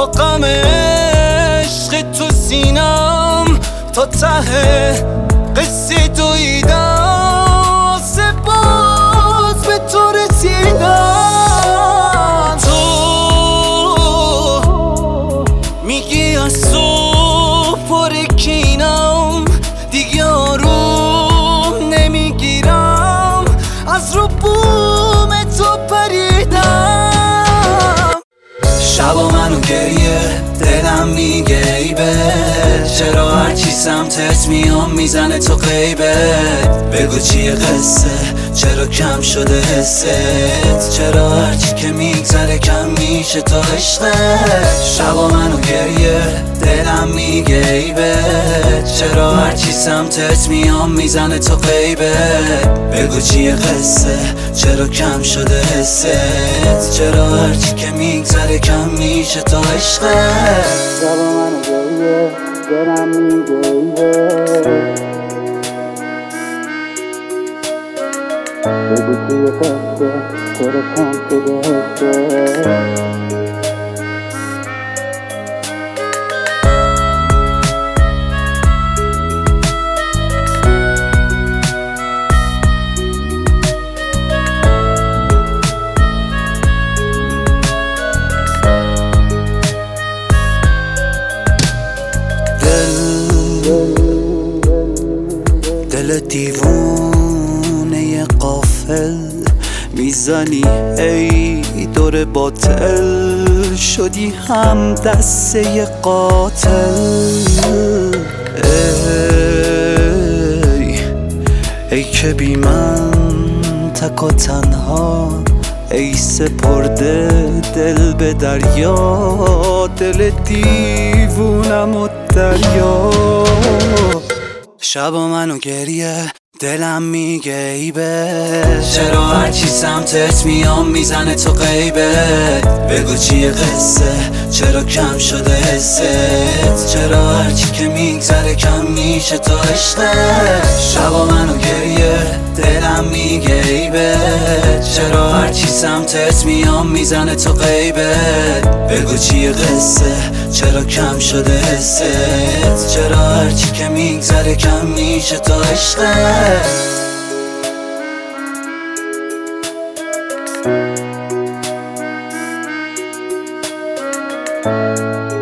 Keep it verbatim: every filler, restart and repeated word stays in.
با غم عشق تو سینم تا ته قصه دویدم سپاس به تو رسیدم. تو میگی از صبح پرکینم دیگه آروم نمیگیرم از رو بوم تو پریدم. شبا منو گریه دلم میگه ای به چرا هرچی سمتت میام میزنه تو غیبت. بگو چیه قصه چرا کم شده حست چرا هرچی که میگذره کم میشه تا عشقت. شبا منو گریه دلم میگه ای به چرا هرچی سمتت میام میزنه تو غیبت. بگو چیه قصه چرا کم شده حست چرا هرچی که میگذره کم میشه تا عشقت. شبا منو گریه دلم میگه ای به بگو چیه قصه چرا کم شده حست. دل دیوونه غافل میزنی ای دور باطل شدی هم دسته قاتل. ای ای که بی من تک و تنها ای سپرده دل به دریا دل دیوونم و دریا. شبا منو گریه دلم میگه ای به چرا هرچی سمتت میام میزنه تو غیبت. بگو چیه قصه چرا کم شده حست چرا هرچی که میگذره کم میشه تا عشقت. شبا منو گریه دلم میگه ای به چرا هرچی سمتت میام میزنه تو غیبت. بگو چیه قصه چرا کم شده حست چرا هرچی که میگذره کم میشه تا عشقت. Thank